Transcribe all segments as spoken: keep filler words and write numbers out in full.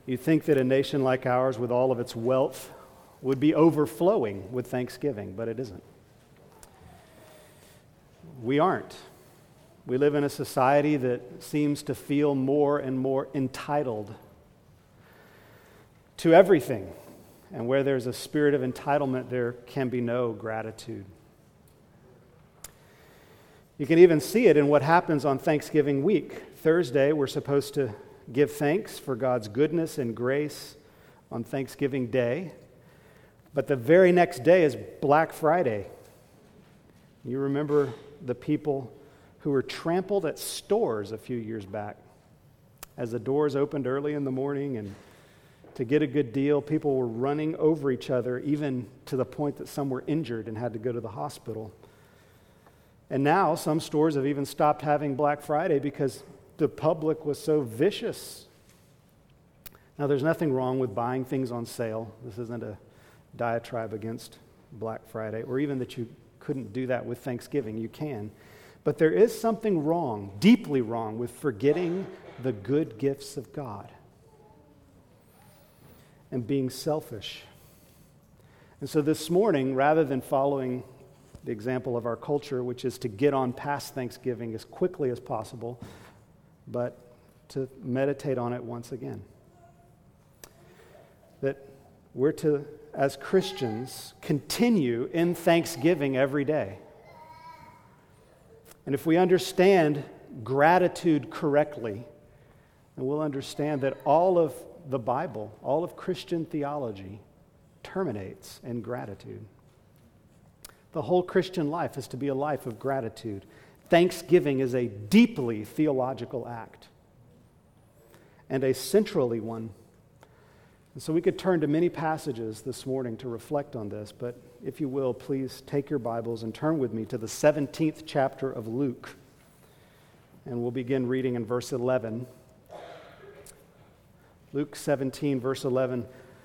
You'd think that a nation like ours, with all of its wealth, would be overflowing with thanksgiving, but it isn't. We aren't. We live in a society that seems to feel more and more entitled to everything. And where there's a spirit of entitlement, there can be no gratitude. You can even see it in what happens on Thanksgiving week. Thursday, we're supposed to give thanks for God's goodness and grace on Thanksgiving Day. But the very next day is Black Friday. You remember the people who were trampled at stores a few years back. As the doors opened early in the morning and to get a good deal, people were running over each other, even to the point that some were injured and had to go to the hospital. And now some stores have even stopped having Black Friday because the public was so vicious. Now, there's nothing wrong with buying things on sale. This isn't a diatribe against Black Friday, or even that you couldn't do that with Thanksgiving. You can. But there is something wrong, deeply wrong, with forgetting the good gifts of God and being selfish. And so this morning, rather than following the example of our culture, which is to get on past Thanksgiving as quickly as possible, but to meditate on it once again. That we're to, as Christians, continue in thanksgiving every day. And if we understand gratitude correctly, then we'll understand that all of the Bible, all of Christian theology, terminates in gratitude. The whole Christian life is to be a life of gratitude. Thanksgiving is a deeply theological act, and a centrally one. And so we could turn to many passages this morning to reflect on this, but if you will, please take your Bibles and turn with me to the seventeenth chapter of Luke. And we'll begin reading in verse eleven. Luke seventeen, verse eleven.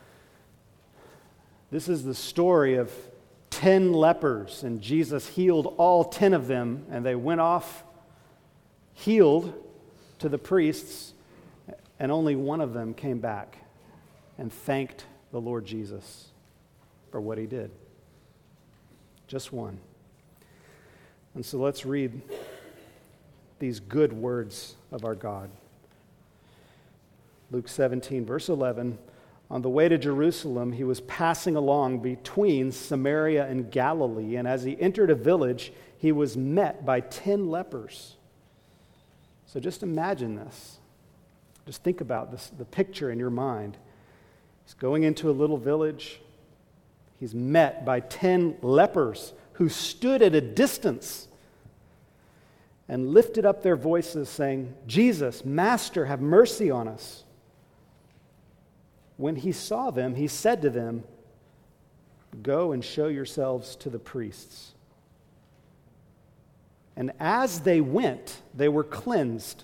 This is the story of ten lepers, and Jesus healed all ten of them, and they went off healed to the priests, and only one of them came back and thanked the Lord Jesus for what he did. Just one. And so let's read these good words of our God. Luke seventeen, verse eleven. On the way to Jerusalem, he was passing along between Samaria and Galilee, and as he entered a village, he was met by ten lepers. So just imagine this. Just think about this, the picture in your mind. He's going into a little village. He's met by ten lepers who stood at a distance and lifted up their voices saying, "Jesus, Master, have mercy on us." When he saw them, he said to them, "Go and show yourselves to the priests." And as they went, they were cleansed.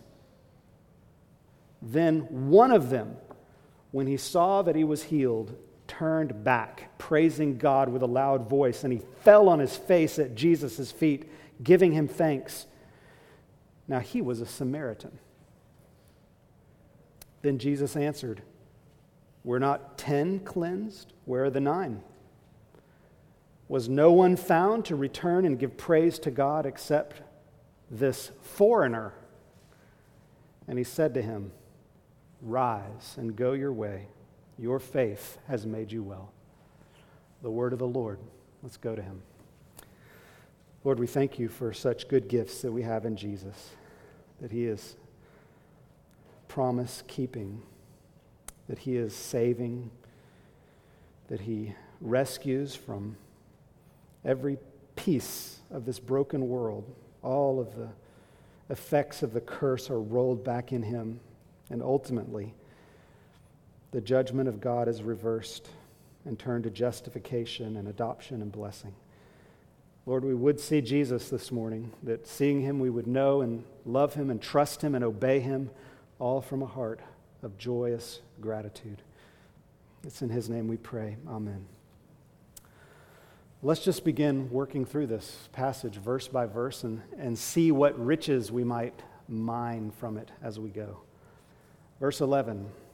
Then one of them, when he saw that he was healed, turned back, praising God with a loud voice, and he fell on his face at Jesus' feet, giving him thanks. Now he was a Samaritan. Then Jesus answered, "Were not ten cleansed? Where are the nine? Was no one found to return and give praise to God except this foreigner?" And he said to him, "Rise and go your way. Your faith has made you well." The word of the Lord. Let's go to him. Lord, we thank you for such good gifts that we have in Jesus, that he is promise-keeping, that he is saving, that he rescues from every piece of this broken world. All of the effects of the curse are rolled back in him, and ultimately, the judgment of God is reversed and turned to justification and adoption and blessing. Lord, we would see Jesus this morning, that seeing him we would know and love him and trust him and obey him, all from a heart of joyous gratitude. It's in his name we pray. Amen. Let's just begin working through this passage verse by verse and, and see what riches we might mine from it as we go. Verse eleven,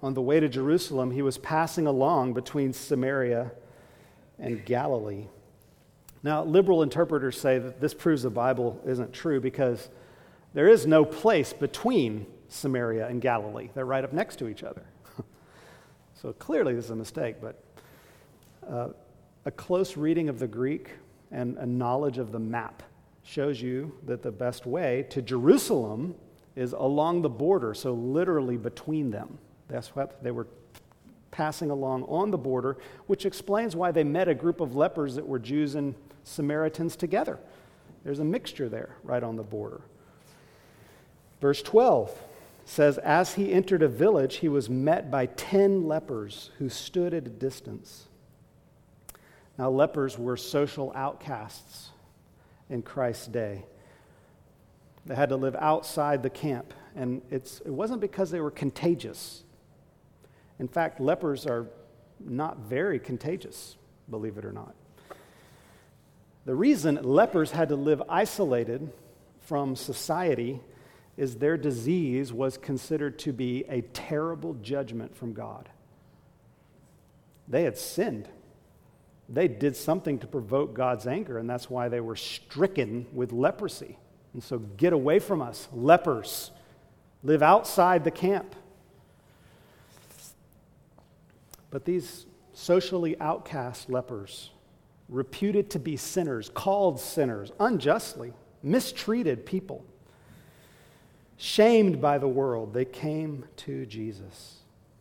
on the way to Jerusalem, he was passing along between Samaria and Galilee. Now, liberal interpreters say that this proves the Bible isn't true because there is no place between Samaria and Galilee. They're right up next to each other. So clearly this is a mistake, but uh, a close reading of the Greek and a knowledge of the map shows you that the best way to Jerusalem is along the border, so literally between them. That's what they were passing along on the border, which explains why they met a group of lepers that were Jews and Samaritans together. There's a mixture there right on the border. Verse twelve says, as he entered a village, he was met by ten lepers who stood at a distance. Now, lepers were social outcasts in Christ's day. They had to live outside the camp, and it's, it wasn't because they were contagious. In fact, lepers are not very contagious, believe it or not. The reason lepers had to live isolated from society is their disease was considered to be a terrible judgment from God. They had sinned. They did something to provoke God's anger, and that's why they were stricken with leprosy. And so get away from us, lepers. Live outside the camp. But these socially outcast lepers, reputed to be sinners, called sinners, unjustly, mistreated people, shamed by the world, they came to Jesus.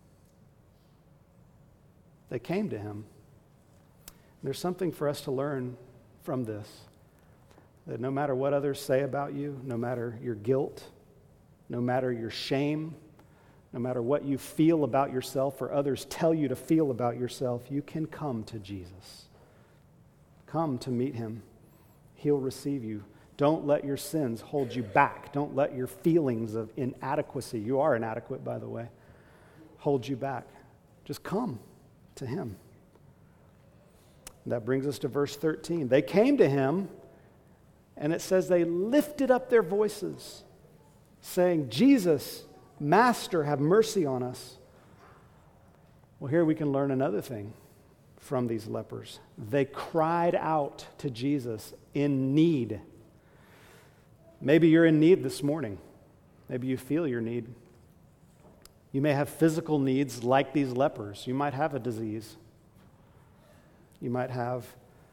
They came to him. There's something for us to learn from this, that no matter what others say about you, no matter your guilt, no matter your shame, no matter what you feel about yourself or others tell you to feel about yourself, you can come to Jesus. Come to meet him. He'll receive you. Don't let your sins hold you back. Don't let your feelings of inadequacy, you are inadequate, by the way, hold you back. Just come to him. That brings us to verse thirteen. They came to him, and it says they lifted up their voices, saying, Jesus, Master, have mercy on us. Well, here we can learn another thing from these lepers. They cried out to Jesus in need. Maybe you're in need this morning. Maybe you feel your need. You may have physical needs like these lepers. You might have a disease. You might have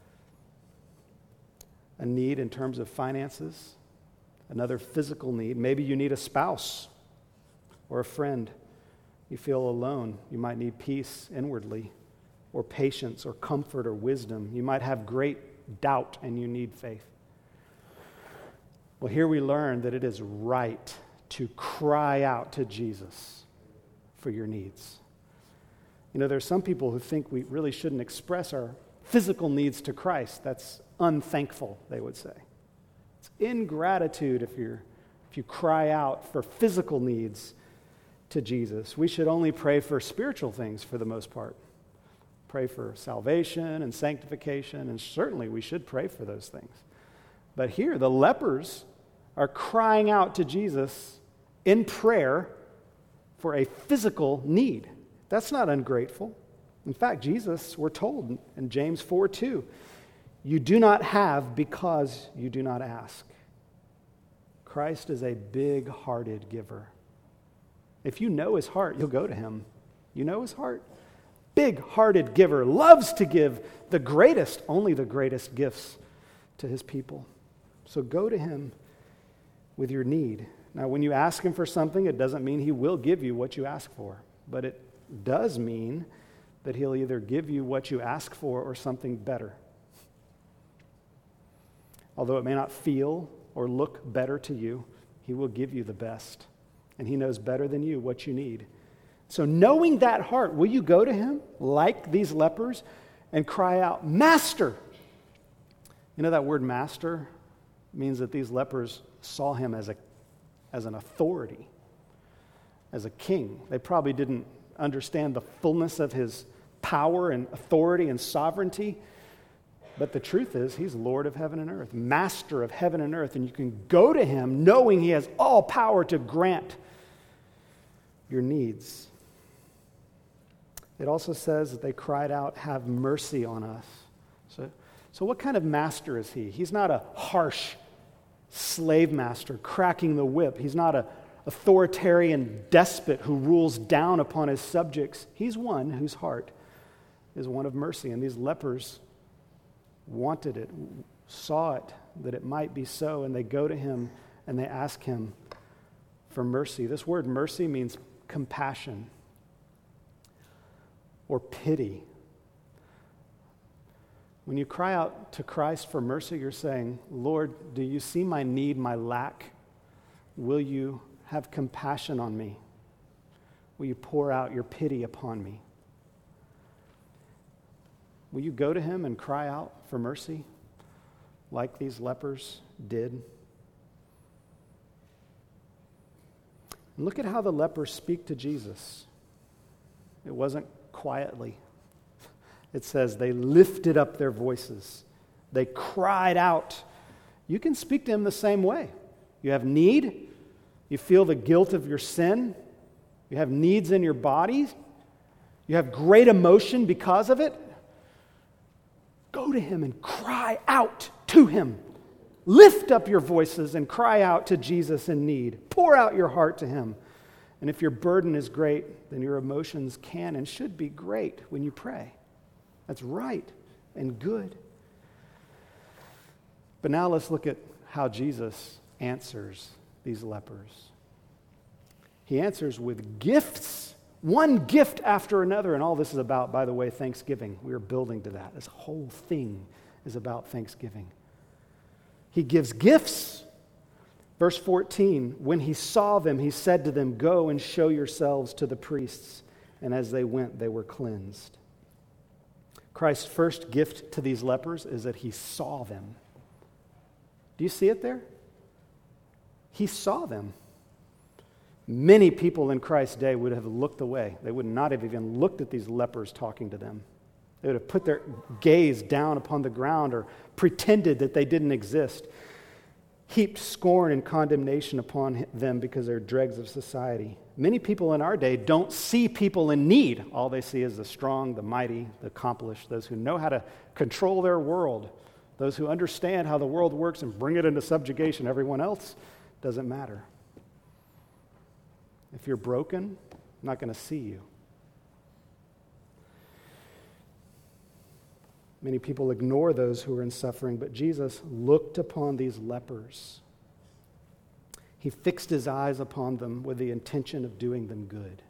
a need in terms of finances, another physical need. Maybe you need a spouse or a friend. You feel alone. You might need peace inwardly, or patience, or comfort, or wisdom. You might have great doubt and you need faith. Well, here we learn that it is right to cry out to Jesus for your needs. You know, there's some people who think we really shouldn't express our physical needs to Christ. That's unthankful, they would say. It's ingratitude if you're if you cry out for physical needs to Jesus. We should only pray for spiritual things for the most part. Pray for salvation and sanctification, and certainly we should pray for those things. But here, the lepers are crying out to Jesus in prayer for a physical need. That's not ungrateful. In fact, Jesus, we're told in James four two, you do not have because you do not ask. Christ is a big-hearted giver. If you know his heart, you'll go to him. You know his heart. Big-hearted giver, loves to give the greatest, only the greatest gifts to his people. So go to him with your need. Now, when you ask him for something, it doesn't mean he will give you what you ask for, but it does mean that he'll either give you what you ask for or something better. Although it may not feel or look better to you, he will give you the best, and he knows better than you what you need. So knowing that heart, will you go to him like these lepers and cry out, Master? You know that word master means that these lepers saw him as a as an authority, as a king. They probably didn't understand the fullness of his power and authority and sovereignty, but the truth is he's Lord of heaven and earth, master of heaven and earth, and you can go to him knowing he has all power to grant your needs. It also says that they cried out, "Have mercy on us." So, so what kind of master is he? He's not a harsh slave master cracking the whip. He's not an authoritarian despot who rules down upon his subjects. He's one whose heart is one of mercy. And these lepers wanted it, saw it, that it might be so, and they go to him and they ask him for mercy. This word mercy means compassion or pity. When you cry out to Christ for mercy, you're saying, "Lord, do you see my need, my lack? Will you have compassion on me? Will you pour out your pity upon me?" Will you go to him and cry out for mercy like these lepers did? And look at how the lepers speak to Jesus. It wasn't quietly. It says they lifted up their voices. They cried out. You can speak to him the same way. You have need. You feel the guilt of your sin. You have needs in your body. You have great emotion because of it. Go to him and cry out to him. Lift up your voices and cry out to Jesus in need. Pour out your heart to him. And if your burden is great, then your emotions can and should be great when you pray. That's right and good. But now let's look at how Jesus answers these lepers. He answers with gifts, one gift after another. And all this is about, by the way, Thanksgiving. We are building to that. This whole thing is about Thanksgiving. He gives gifts. Verse fourteen, when he saw them, he said to them, "Go and show yourselves to the priests." And as they went, they were cleansed. Christ's first gift to these lepers is that he saw them. Do you see it there? He saw them. Many people in Christ's day would have looked away. They would not have even looked at these lepers talking to them. They would have put their gaze down upon the ground or pretended that they didn't exist, heaped scorn and condemnation upon them because they're dregs of society. Many people in our day don't see people in need. All they see is the strong, the mighty, the accomplished, those who know how to control their world, those who understand how the world works and bring it into subjugation. Everyone else doesn't matter. If you're broken, I'm not going to see you. Many people ignore those who are in suffering, but Jesus looked upon these lepers. He fixed his eyes upon them with the intention of doing them good.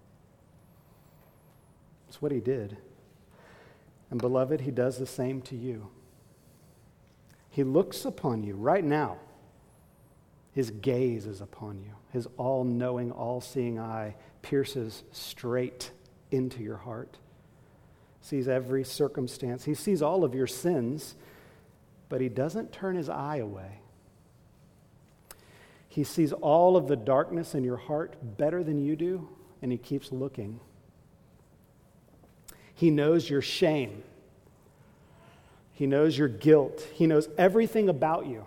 That's what he did. And beloved, he does the same to you. He looks upon you right now. His gaze is upon you. His all-knowing, all-seeing eye pierces straight into your heart. Sees every circumstance. He sees all of your sins, but he doesn't turn his eye away. He sees all of the darkness in your heart better than you do, and he keeps looking. He knows your shame. He knows your guilt. He knows everything about you.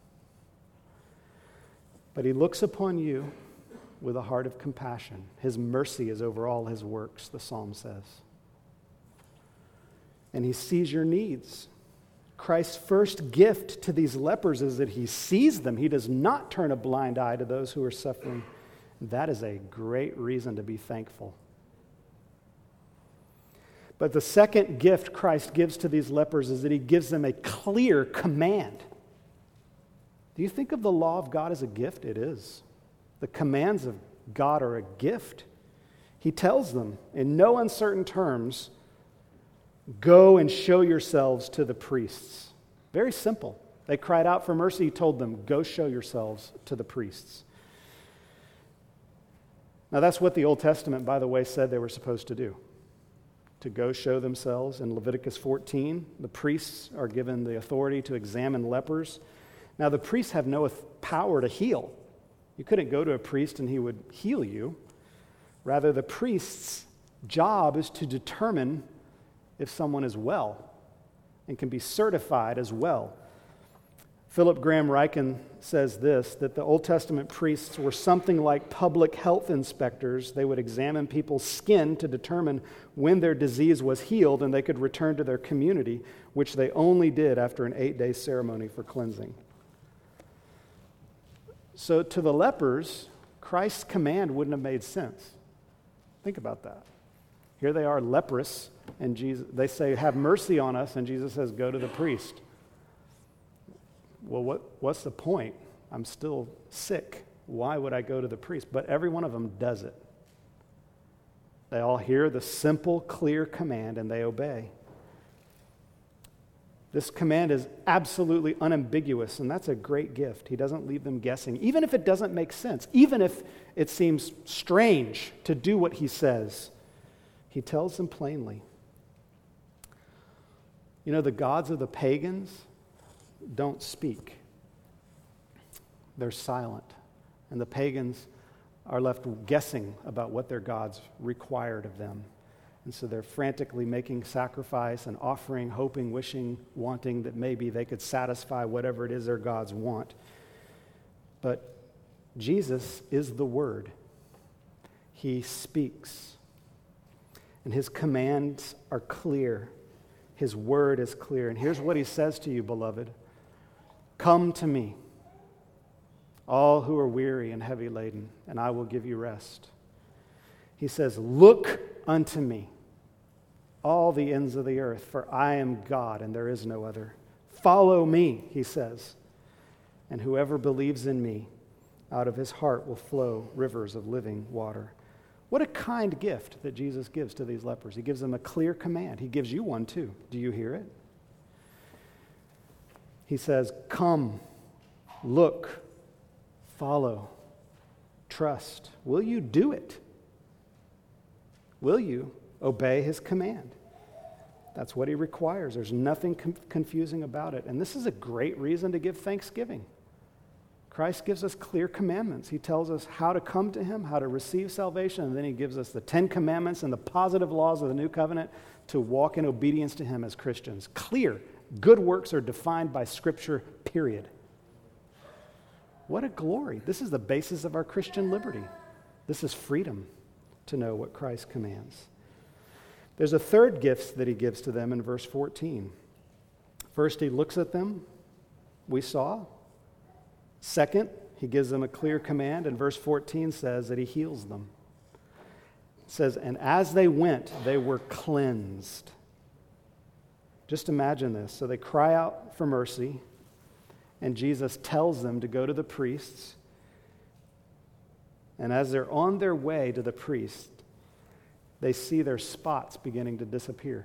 But he looks upon you with a heart of compassion. His mercy is over all his works, the psalm says. And he sees your needs. Christ's first gift to these lepers is that he sees them. He does not turn a blind eye to those who are suffering. That is a great reason to be thankful. But the second gift Christ gives to these lepers is that he gives them a clear command. Do you think of the law of God as a gift? It is. The commands of God are a gift. He tells them in no uncertain terms, "Go and show yourselves to the priests." Very simple. They cried out for mercy. He told them, "Go show yourselves to the priests." Now that's what the Old Testament, by the way, said they were supposed to do. To go show themselves. In Leviticus fourteen, the priests are given the authority to examine lepers. Now the priests have no power to heal. You couldn't go to a priest and he would heal you. Rather, the priest's job is to determine if someone is well and can be certified as well. Philip Graham Ryken says this, that the Old Testament priests were something like public health inspectors. They would examine people's skin to determine when their disease was healed and they could return to their community, which they only did after an eight-day ceremony for cleansing. So to the lepers, Christ's command wouldn't have made sense. Think about that. Here they are leprous, and Jesus, they say, have mercy on us, and Jesus says, go to the priest. Well, what, what's the point? I'm still sick. Why would I go to the priest? But every one of them does it. They all hear the simple, clear command, and they obey. This command is absolutely unambiguous, and that's a great gift. He doesn't leave them guessing, even if it doesn't make sense, even if it seems strange to do what he says. He tells them plainly. You know, the gods of the pagans don't speak. They're silent. And the pagans are left guessing about what their gods required of them. And so they're frantically making sacrifice and offering, hoping, wishing, wanting that maybe they could satisfy whatever it is their gods want. But Jesus is the Word. He speaks. And his commands are clear. His word is clear. And here's what he says to you, beloved. Come to me, all who are weary and heavy laden, and I will give you rest. He says, look unto me, all the ends of the earth, for I am God and there is no other. Follow me, he says, and whoever believes in me, out of his heart will flow rivers of living water. What a kind gift that Jesus gives to these lepers. He gives them a clear command. He gives you one too. Do you hear it? He says, come, look, follow, trust. Will you do it? Will you obey his command? That's what he requires. There's nothing com- confusing about it. And this is a great reason to give thanksgiving. Christ gives us clear commandments. He tells us how to come to him, how to receive salvation, and then he gives us the Ten Commandments and the positive laws of the New Covenant to walk in obedience to him as Christians. Clear. Good works are defined by Scripture, period. What a glory. This is the basis of our Christian liberty. This is freedom to know what Christ commands. There's a third gift that he gives to them in verse fourteen. First, he looks at them. We saw. Second, he gives them a clear command, and verse fourteen says that he heals them. It says, and as they went, they were cleansed. Just imagine this. So they cry out for mercy, and Jesus tells them to go to the priests. And as they're on their way to the priest, they see their spots beginning to disappear.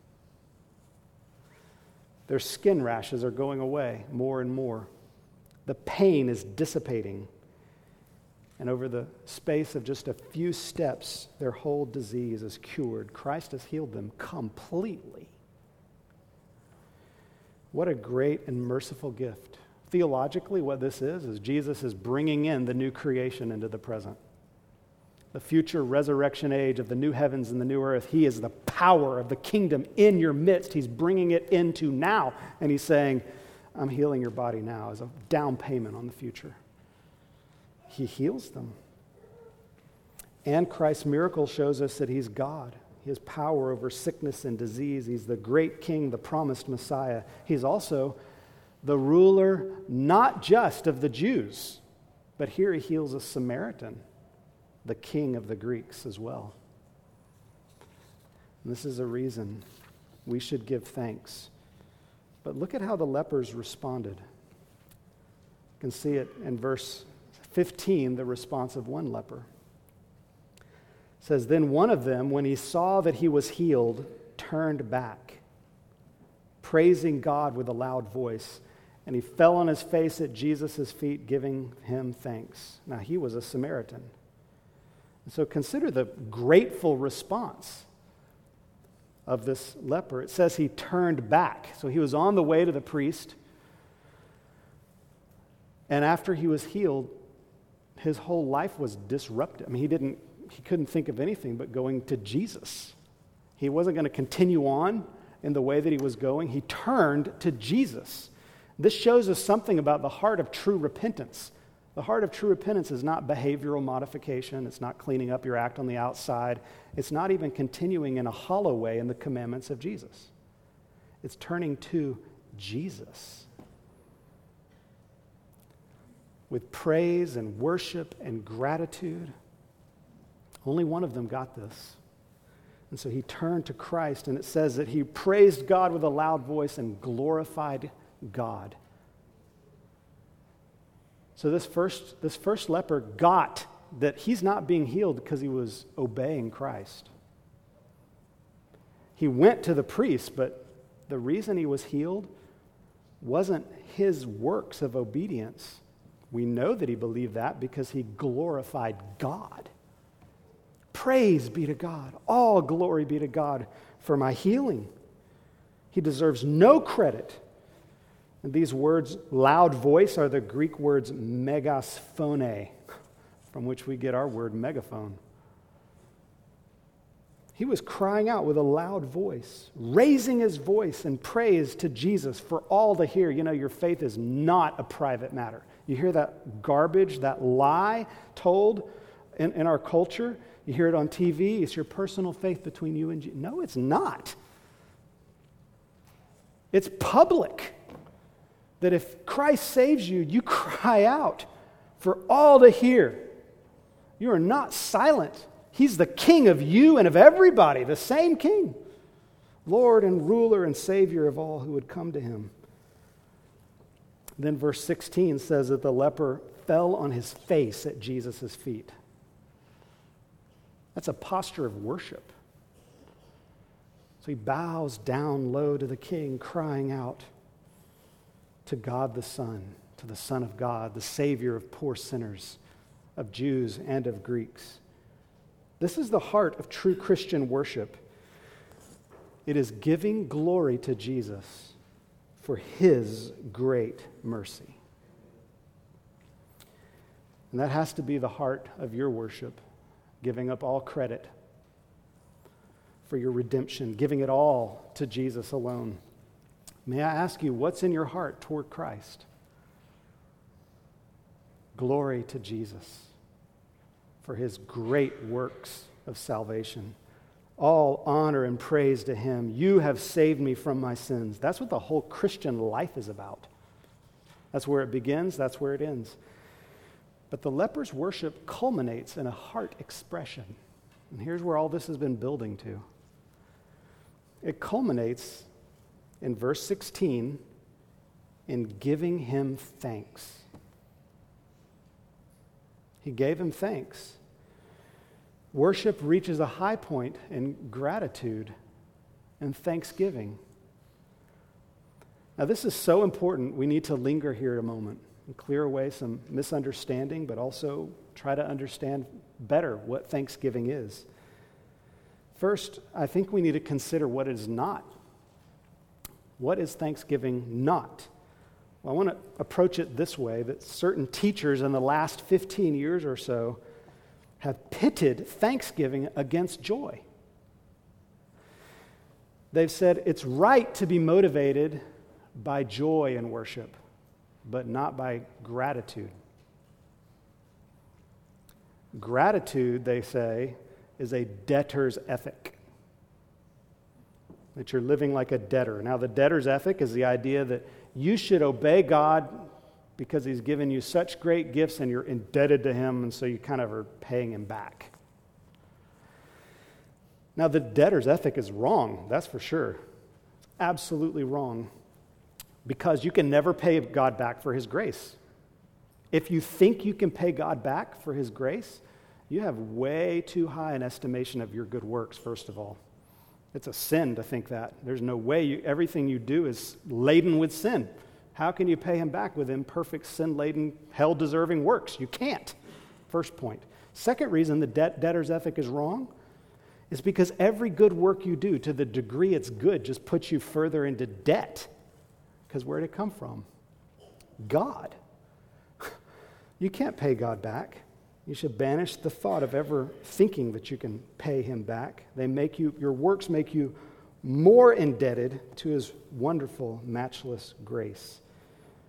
Their skin rashes are going away more and more. The pain is dissipating. And over the space of just a few steps, their whole disease is cured. Christ has healed them completely. What a great and merciful gift. Theologically, what this is, is Jesus is bringing in the new creation into the present. The future resurrection age of the new heavens and the new earth. He is the power of the kingdom in your midst. He's bringing it into now. And he's saying, I'm healing your body now as a down payment on the future. He heals them. And Christ's miracle shows us that he's God. He has power over sickness and disease. He's the great king, the promised Messiah. He's also the ruler not just of the Jews, but here he heals a Samaritan, the king of the Greeks as well. And this is a reason we should give thanks. But look at how the lepers responded. You can see it in verse fifteen, the response of one leper. It says, then one of them, when he saw that he was healed, turned back, praising God with a loud voice. And he fell on his face at Jesus' feet, giving him thanks. Now, he was a Samaritan. And so consider the grateful response of this leper. It says he turned back. So he was on the way to the priest. And after he was healed, his whole life was disrupted. I mean, he didn't, he couldn't think of anything but going to Jesus. He wasn't going to continue on in the way that he was going. He turned to Jesus. This shows us something about the heart of true repentance. The heart of true repentance is not behavioral modification. It's not cleaning up your act on the outside. It's not even continuing in a hollow way in the commandments of Jesus. It's turning to Jesus with praise and worship and gratitude. Only one of them got this. And so he turned to Christ, and it says that he praised God with a loud voice and glorified God. So this first, this first leper got that he's not being healed because he was obeying Christ. He went to the priest, but the reason he was healed wasn't his works of obedience. We know that he believed that because he glorified God. Praise be to God. All glory be to God for my healing. He deserves no credit. And these words, loud voice, are the Greek words megasphone, from which we get our word megaphone. He was crying out with a loud voice, raising his voice in praise to Jesus for all to hear. You know, your faith is not a private matter. You hear that garbage, that lie told in, in our culture. You hear it on T V. It's your personal faith between you and Jesus. No, it's not. It's public. That if Christ saves you, you cry out for all to hear. You are not silent. He's the king of you and of everybody, the same king. Lord and ruler and savior of all who would come to him. Then verse sixteen says that the leper fell on his face at Jesus' feet. That's a posture of worship. So he bows down low to the king, crying out to God the Son, to the Son of God, the Savior of poor sinners, of Jews and of Greeks. This is the heart of true Christian worship. It is giving glory to Jesus for his great mercy. And that has to be the heart of your worship, giving up all credit for your redemption, giving it all to Jesus alone. May I ask you, what's in your heart toward Christ? Glory to Jesus for his great works of salvation. All honor and praise to him. You have saved me from my sins. That's what the whole Christian life is about. That's where it begins, that's where it ends. But the leper's worship culminates in a heart expression. And here's where all this has been building to. It culminates in verse sixteen in giving him thanks. He gave him thanks. Worship reaches a high point in gratitude and thanksgiving. Now, this is so important, we need to linger here a moment and clear away some misunderstanding, but also try to understand better what thanksgiving is. First, I think we need to consider what it is not. What is thanksgiving not? Well, I want to approach it this way, that certain teachers in the last fifteen years or so have pitted thanksgiving against joy. They've said it's right to be motivated by joy in worship, but not by gratitude. Gratitude, they say, is a debtor's ethic. That you're living like a debtor. Now, the debtor's ethic is the idea that you should obey God because he's given you such great gifts and you're indebted to him, and so you kind of are paying him back. Now, the debtor's ethic is wrong, that's for sure. It's absolutely wrong, because you can never pay God back for his grace. If you think you can pay God back for his grace, you have way too high an estimation of your good works, first of all. It's a sin to think that. There's no way. You, everything you do is laden with sin. How can you pay him back with imperfect, sin-laden, hell-deserving works? You can't. First point. Second reason the debt, debtor's ethic is wrong is because every good work you do, to the degree it's good, just puts you further into debt. Because where did it come from? God. You can't pay God back. You should banish the thought of ever thinking that you can pay him back. They make you, your works make you more indebted to his wonderful, matchless grace.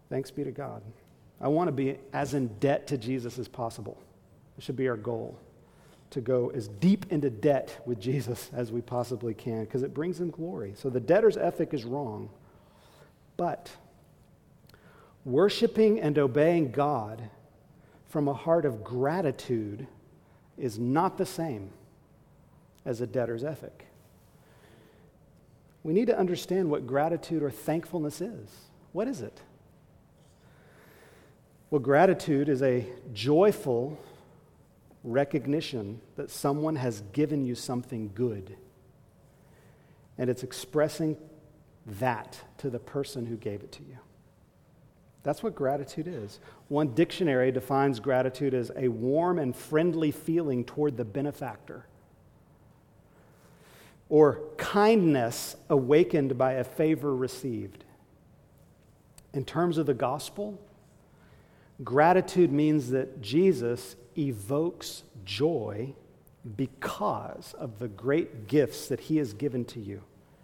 Thanks be to God. I want to be as in debt to Jesus as possible. It should be our goal, to go as deep into debt with Jesus as we possibly can, because it brings him glory. So the debtor's ethic is wrong. But worshiping and obeying God from a heart of gratitude is not the same as a debtor's ethic. We need to understand what gratitude or thankfulness is. What is it? Well, gratitude is a joyful recognition that someone has given you something good. And it's expressing that to the person who gave it to you. That's what gratitude is. One dictionary defines gratitude as a warm and friendly feeling toward the benefactor, or kindness awakened by a favor received. In terms of the gospel, gratitude means that Jesus evokes joy because of the great gifts that he has given to you.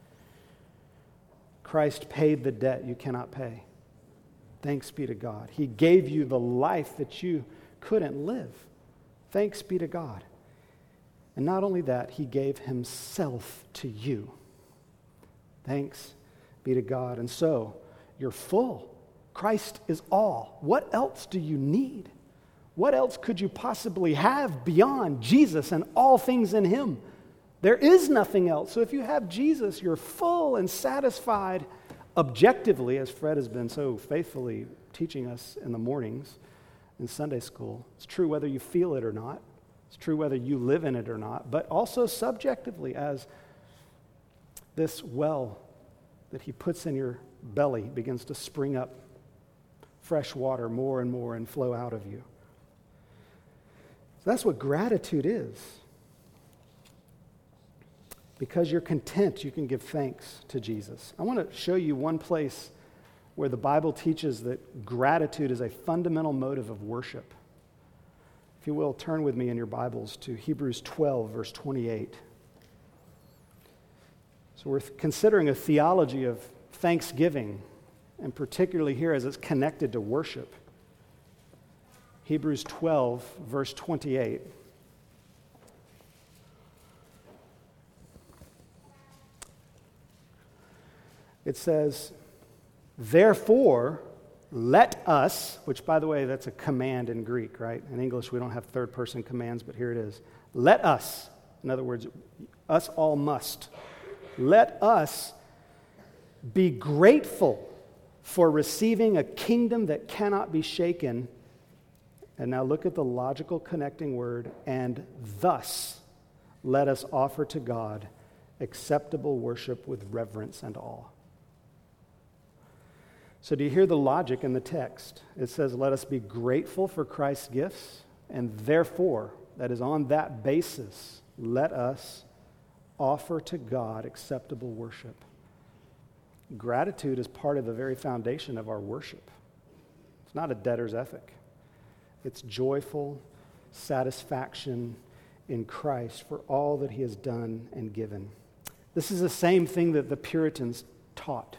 Christ paid the debt you cannot pay. Thanks be to God. He gave you the life that you couldn't live. Thanks be to God. And not only that, he gave himself to you. Thanks be to God. And so, you're full. Christ is all. What else do you need? What else could you possibly have beyond Jesus and all things in him? There is nothing else. So if you have Jesus, you're full and satisfied objectively, as Fred has been so faithfully teaching us in the mornings in Sunday school. It's true whether you feel it or not. It's true whether you live in it or not, but also subjectively as this well that he puts in your belly begins to spring up fresh water more and more and flow out of you. So that's what gratitude is. Because you're content, you can give thanks to Jesus. I want to show you one place where the Bible teaches that gratitude is a fundamental motive of worship. If you will, turn with me in your Bibles to Hebrews twelve, verse twenty-eight. So we're considering a theology of thanksgiving, and particularly here as it's connected to worship. Hebrews twelve, verse twenty-eight. It says, therefore, let us, which by the way, that's a command in Greek, right? In English, we don't have third-person commands, but here it is. Let us, in other words, us all must. Let us be grateful for receiving a kingdom that cannot be shaken. And now look at the logical connecting word, and thus let us offer to God acceptable worship with reverence and awe. So do you hear the logic in the text? It says, let us be grateful for Christ's gifts, and therefore, that is on that basis, let us offer to God acceptable worship. Gratitude is part of the very foundation of our worship. It's not a debtor's ethic. It's joyful satisfaction in Christ for all that he has done and given. This is the same thing that the Puritans taught.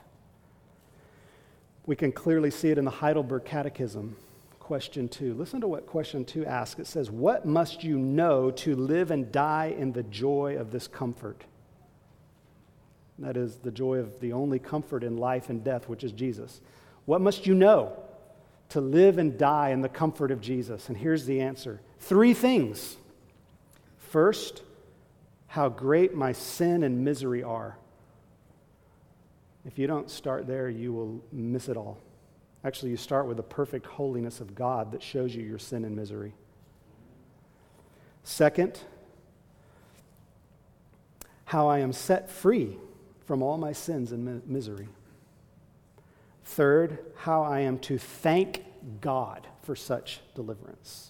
We can clearly see it in the Heidelberg Catechism, question two. Listen to what question two asks. It says, what must you know to live and die in the joy of this comfort? That is the joy of the only comfort in life and death, which is Jesus. What must you know to live and die in the comfort of Jesus? And here's the answer. Three things. First, how great my sin and misery are. If you don't start there, you will miss it all. Actually, you start with the perfect holiness of God that shows you your sin and misery. Second, how I am set free from all my sins and mi- misery. Third, how I am to thank God for such deliverance.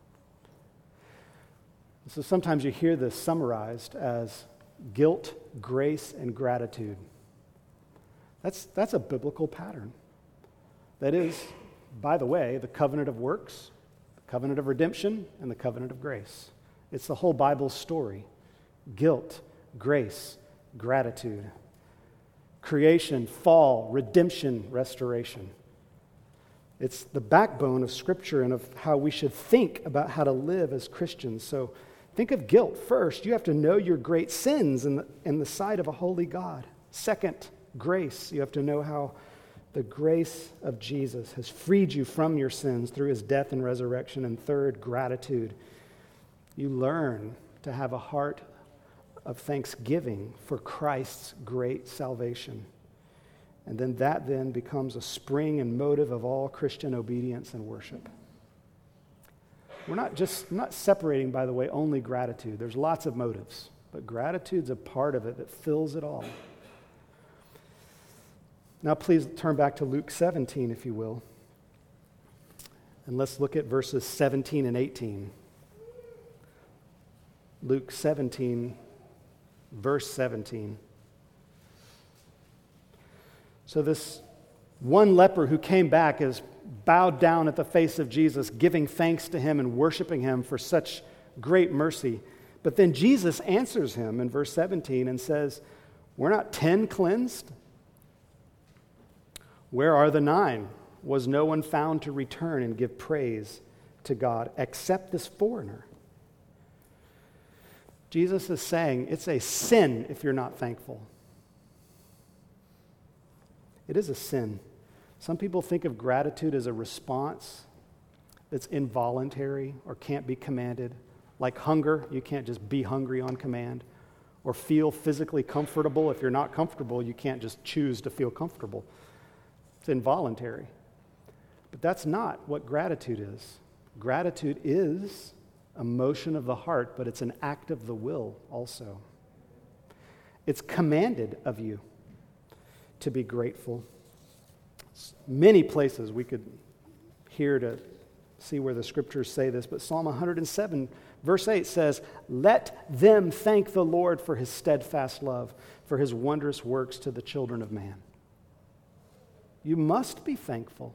So sometimes you hear this summarized as guilt, grace, and gratitude. That's, that's a biblical pattern. That is, by the way, the covenant of works, the covenant of redemption, and the covenant of grace. It's the whole Bible story. Guilt, grace, gratitude. Creation, fall, redemption, restoration. It's the backbone of Scripture and of how we should think about how to live as Christians. So think of guilt. First, you have to know your great sins in the, in the sight of a holy God. Second, grace. You have to know how the grace of Jesus has freed you from your sins through his death and resurrection. And third, gratitude. You learn to have a heart of thanksgiving for Christ's great salvation. And then that then becomes a spring and motive of all Christian obedience and worship. We're not just not separating, by the way, only gratitude. There's lots of motives, but gratitude's a part of it that fills it all. Now please turn back to Luke seventeen, if you will. And let's look at verses seventeen and eighteen. Luke seventeen, verse seventeen. So this one leper who came back is bowed down at the face of Jesus, giving thanks to him and worshiping him for such great mercy. But then Jesus answers him in verse seventeen and says, "Were not ten cleansed? Where are the nine? Was no one found to return and give praise to God except this foreigner?" Jesus is saying it's a sin if you're not thankful. It is a sin. Some people think of gratitude as a response that's involuntary or can't be commanded. Like hunger, you can't just be hungry on command. Or feel physically comfortable. If you're not comfortable, you can't just choose to feel comfortable. It's involuntary. But that's not what gratitude is. Gratitude is a motion of the heart, but it's an act of the will also. It's commanded of you to be grateful. Many places we could hear to see where the scriptures say this, but Psalm one hundred seven, verse eight says, "Let them thank the Lord for his steadfast love, for his wondrous works to the children of man." You must be thankful.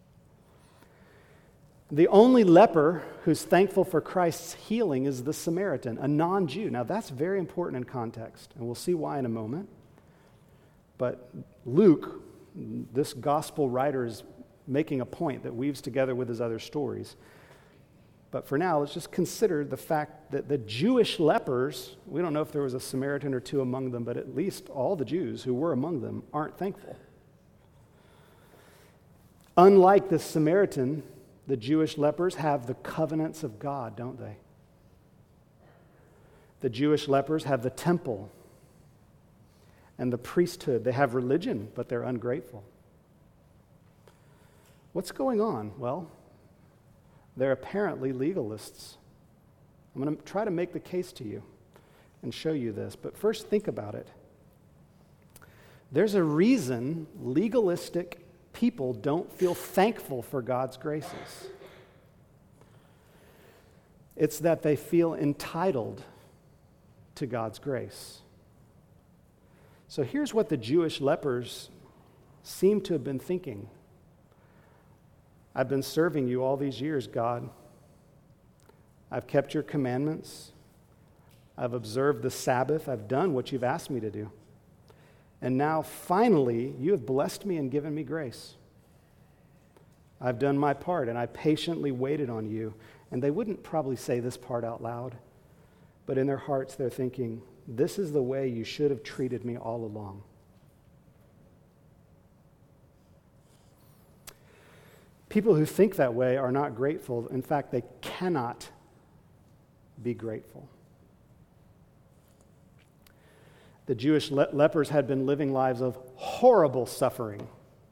The only leper who's thankful for Christ's healing is the Samaritan, a non-Jew. Now that's very important in context, and we'll see why in a moment. But Luke, this gospel writer, is making a point that weaves together with his other stories. But for now, let's just consider the fact that the Jewish lepers, we don't know if there was a Samaritan or two among them, but at least all the Jews who were among them aren't thankful. Unlike the Samaritan, the Jewish lepers have the covenants of God, don't they? The Jewish lepers have the temple and the priesthood. They have religion, but they're ungrateful. What's going on? Well, they're apparently legalists. I'm going to try to make the case to you and show you this, but first think about it. There's a reason legalistic people don't feel thankful for God's graces. It's that they feel entitled to God's grace. So here's what the Jewish lepers seem to have been thinking. I've been serving you all these years, God. I've kept your commandments. I've observed the Sabbath. I've done what you've asked me to do. And now, finally, you have blessed me and given me grace. I've done my part, and I patiently waited on you. And they wouldn't probably say this part out loud, but in their hearts they're thinking, this is the way you should have treated me all along. People who think that way are not grateful. In fact, they cannot be grateful. The Jewish le- lepers had been living lives of horrible suffering.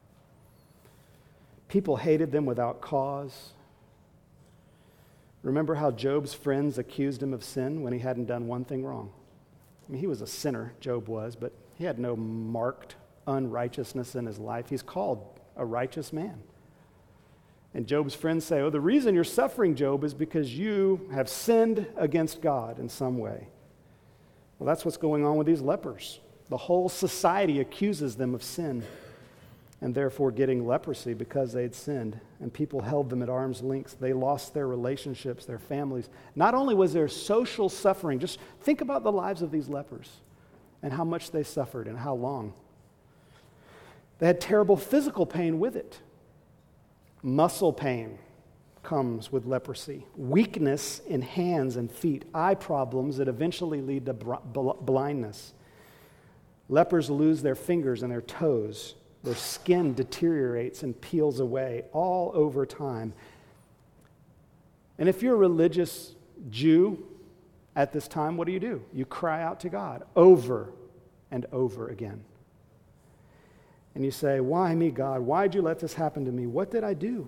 People hated them without cause. Remember how Job's friends accused him of sin when he hadn't done one thing wrong? I mean, he was a sinner, Job was, but he had no marked unrighteousness in his life. He's called a righteous man. And Job's friends say, oh, the reason you're suffering, Job, is because you have sinned against God in some way. Well, that's what's going on with these lepers. The whole society accuses them of sin and therefore getting leprosy because they'd sinned. And people held them at arm's length. They lost their relationships, their families. Not only was there social suffering, just think about the lives of these lepers and how much they suffered and how long. They had terrible physical pain with it. Muscle pain comes with leprosy. Weakness in hands and feet. Eye problems that eventually lead to bl- blindness. Lepers lose their fingers and their toes. Their skin deteriorates and peels away, all over time. And if you're a religious Jew at this time, what do you do? You cry out to God over and over again. And you say, why me, God? Why'd you let this happen to me? What did I do?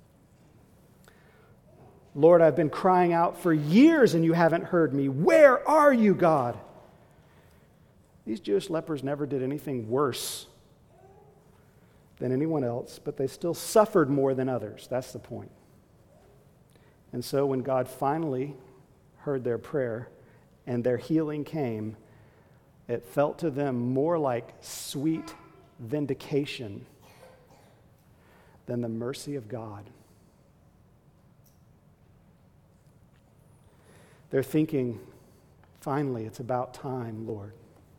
Lord, I've been crying out for years and you haven't heard me. Where are you, God? These Jewish lepers never did anything worse than anyone else, but they still suffered more than others. That's the point. And so when God finally heard their prayer and their healing came, it felt to them more like sweet vindication than the mercy of God. They're thinking, finally, it's about time, Lord.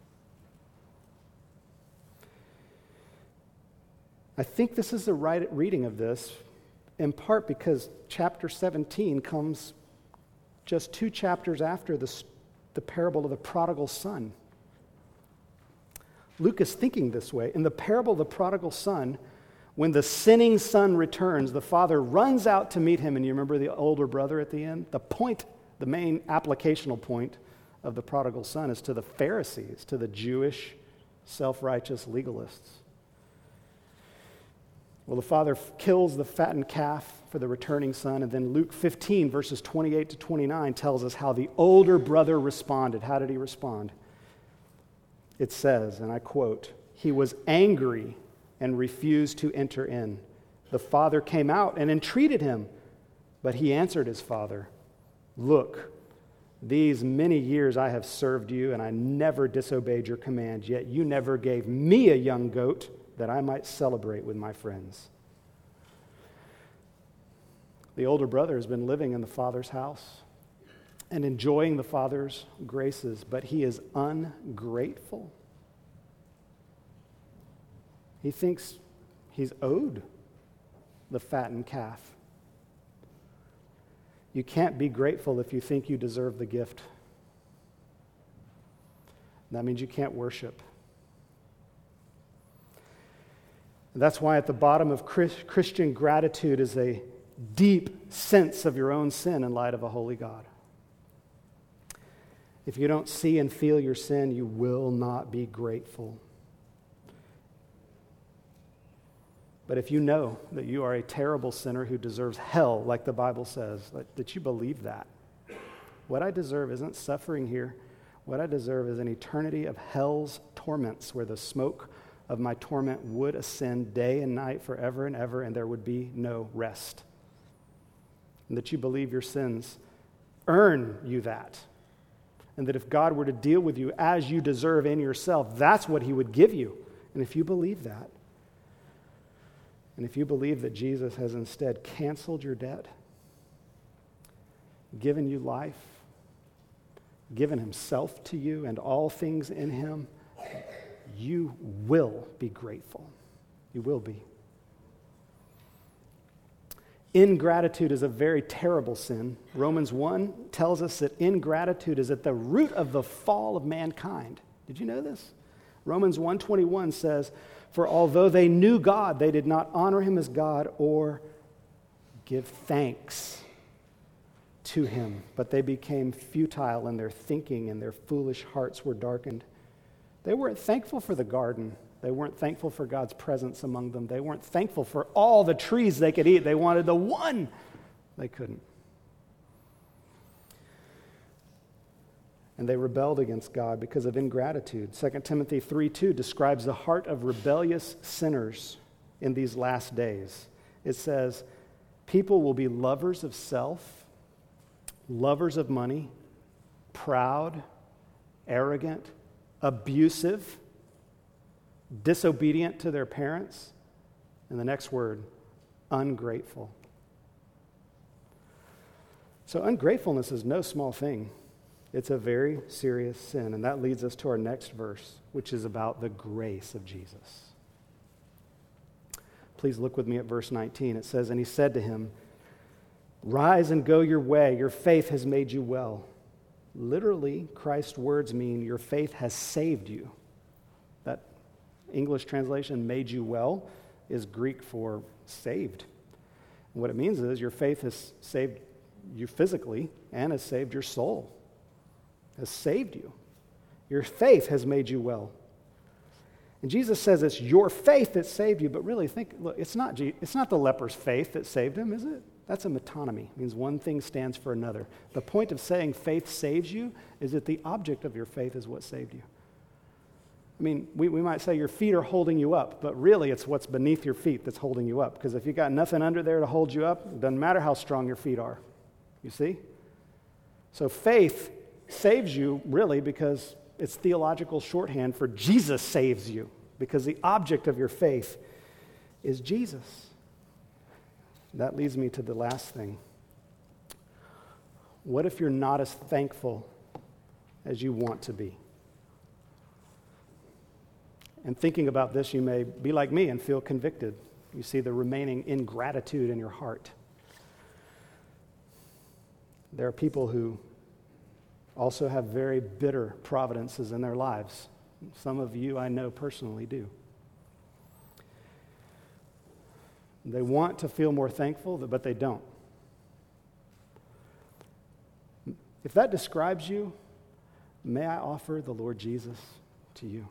I think this is the right reading of this, in part because chapter seventeen comes just two chapters after the, the parable of the prodigal son. Luke is thinking this way. In the parable of the prodigal son, when the sinning son returns, the father runs out to meet him, and you remember the older brother at the end? The point, the main applicational point of the prodigal son is to the Pharisees, to the Jewish self-righteous legalists. Well, the father kills the fattened calf for the returning son, and then Luke fifteen, verses twenty-eight to twenty-nine, tells us how the older brother responded. How did he respond? It says, and I quote, "He was angry and refused to enter in. The father came out and entreated him, but he answered his father, 'Look, these many years I have served you, and I never disobeyed your command, yet you never gave me a young goat that I might celebrate with my friends.'" The older brother has been living in the father's house and enjoying the father's graces, but he is ungrateful. He thinks he's owed the fattened calf. You can't be grateful if you think you deserve the gift. That means you can't worship. That's why at the bottom of Christian gratitude is a deep sense of your own sin in light of a holy God. If you don't see and feel your sin, you will not be grateful. But if you know that you are a terrible sinner who deserves hell, like the Bible says, that you believe that, what I deserve isn't suffering here. What I deserve is an eternity of hell's torments, where the smoke of my torment would ascend day and night forever and ever, and there would be no rest. And that you believe your sins earn you that. And that if God were to deal with you as you deserve in yourself, that's what he would give you. And if you believe that, and if you believe that Jesus has instead canceled your debt, given you life, given himself to you and all things in him, you will be grateful. You will be. Ingratitude is a very terrible sin. Romans one tells us that ingratitude is at the root of the fall of mankind. Did you know this? Romans one twenty-one says, "For although they knew God, they did not honor him as God or give thanks to him, but they became futile in their thinking, and their foolish hearts were darkened." They weren't thankful for the garden. They weren't thankful for God's presence among them. They weren't thankful for all the trees they could eat. They wanted the one they couldn't. And they rebelled against God because of ingratitude. Second Timothy three two describes the heart of rebellious sinners in these last days. It says, "People will be lovers of self, lovers of money, proud, arrogant, abusive, disobedient to their parents," and the next word, ungrateful. So ungratefulness is no small thing. It's a very serious sin, and that leads us to our next verse, which is about the grace of Jesus. Please look with me at verse nineteen. It says, "And he said to him, 'Rise and go your way. Your faith has made you well.'" Literally, Christ's words mean your faith has saved you. That English translation, "made you well," is Greek for saved. And what it means is your faith has saved you physically and has saved your soul, has saved you. Your faith has made you well. And Jesus says it's your faith that saved you, but really think, look, it's not, G- it's not the leper's faith that saved him, is it? That's a metonymy. It means one thing stands for another. The point of saying faith saves you is that the object of your faith is what saved you. I mean, we, we might say your feet are holding you up, but really it's what's beneath your feet that's holding you up. Because if you got nothing under there to hold you up, it doesn't matter how strong your feet are. You see? So faith saves you really because it's theological shorthand for Jesus saves you, because the object of your faith is Jesus. That leads me to the last thing. What if you're not as thankful as you want to be? And thinking about this, you may be like me and feel convicted. You see the remaining ingratitude in your heart. There are people who also have very bitter providences in their lives. Some of you I know personally do. They want to feel more thankful, but they don't. If that describes you, may I offer the Lord Jesus to you.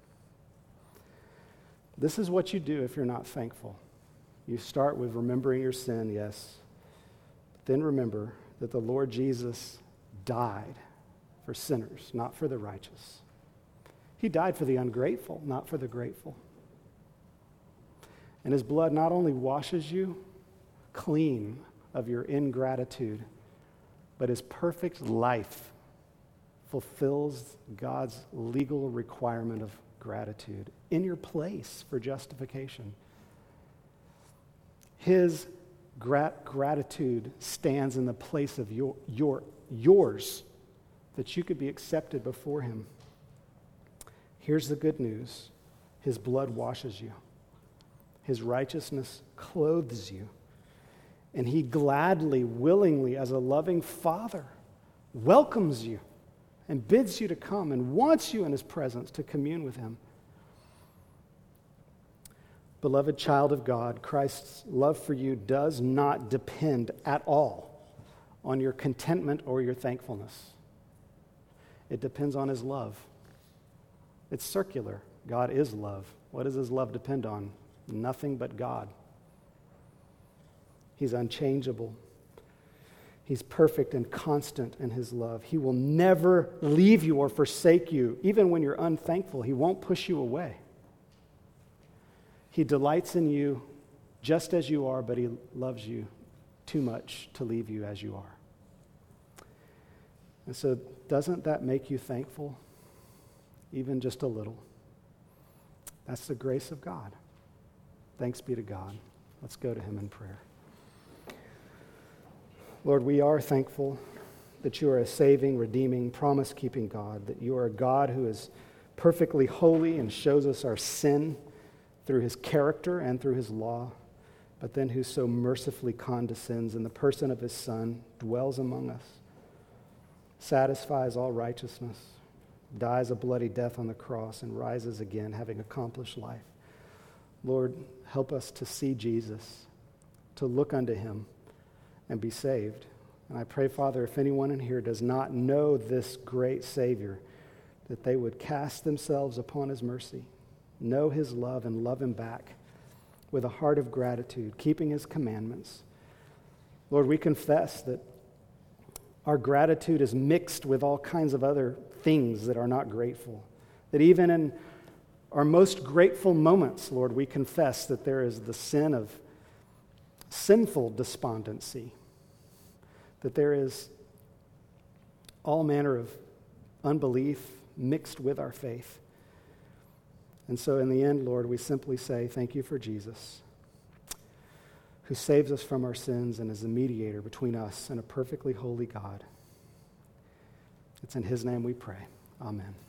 This is what you do if you're not thankful. You start with remembering your sin, yes. But then remember that the Lord Jesus died for sinners, not for the righteous. He died for the ungrateful, not for the grateful. And his blood not only washes you clean of your ingratitude, but his perfect life fulfills God's legal requirement of gratitude in your place for justification. His grat- gratitude stands in the place of your, your, yours, that you could be accepted before him. Here's the good news. His blood washes you. His righteousness clothes you. And he gladly, willingly, as a loving father, welcomes you and bids you to come and wants you in his presence to commune with him. Beloved child of God, Christ's love for you does not depend at all on your contentment or your thankfulness. It depends on his love. It's circular. God is love. What does his love depend on? Nothing but God. He's unchangeable. He's perfect and constant in his love. He will never leave you or forsake you. Even when you're unthankful, he won't push you away. He delights in you just as you are, but he loves you too much to leave you as you are. And so doesn't that make you thankful? Even just a little. That's the grace of God. Thanks be to God. Let's go to him in prayer. Lord, we are thankful that you are a saving, redeeming, promise-keeping God, that you are a God who is perfectly holy and shows us our sin through his character and through his law, but then who so mercifully condescends in the person of his Son, dwells among us, satisfies all righteousness, dies a bloody death on the cross, and rises again, having accomplished life. Lord, help us to see Jesus, to look unto him, and be saved. And I pray, Father, if anyone in here does not know this great Savior, that they would cast themselves upon his mercy, know his love, and love him back with a heart of gratitude, keeping his commandments. Lord, we confess that our gratitude is mixed with all kinds of other things that are not grateful. That even in our most grateful moments, Lord, we confess that there is the sin of sinful despondency, that there is all manner of unbelief mixed with our faith. And so in the end, Lord, we simply say thank you for Jesus, who saves us from our sins and is a mediator between us and a perfectly holy God. It's in his name we pray. Amen.